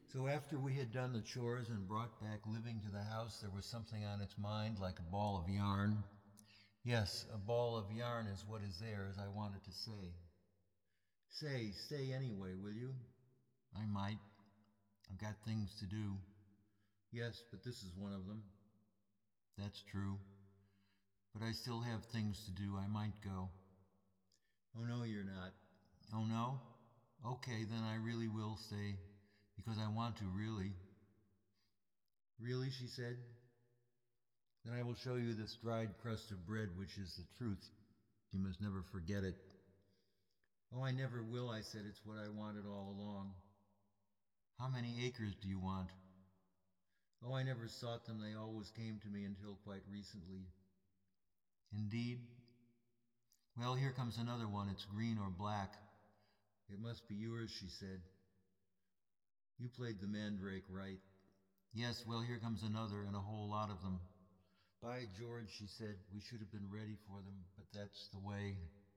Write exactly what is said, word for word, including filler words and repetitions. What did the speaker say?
So after we had done the chores and brought back living to the house, there was something on its mind like a ball of yarn. Yes, a ball of yarn is what is there, as I wanted to say. Say, stay anyway, will you? I might. I've got things to do. Yes, but this is one of them. That's true. But I still have things to do. I might go. Oh, no, you're not. Oh, no? Okay, then I really will stay, because I want to, really. Really, she said. Then I will show you this dried crust of bread, which is the truth. You must never forget it. Oh, I never will, I said. It's what I wanted all along. How many acres do you want? Oh, I never sought them. They always came to me until quite recently. Indeed? Well, here comes another one. It's green or black. It must be yours, she said. You played the mandrake right. Yes, well, here comes another, and a whole lot of them. By George, she said, we should have been ready for them, but that's the way.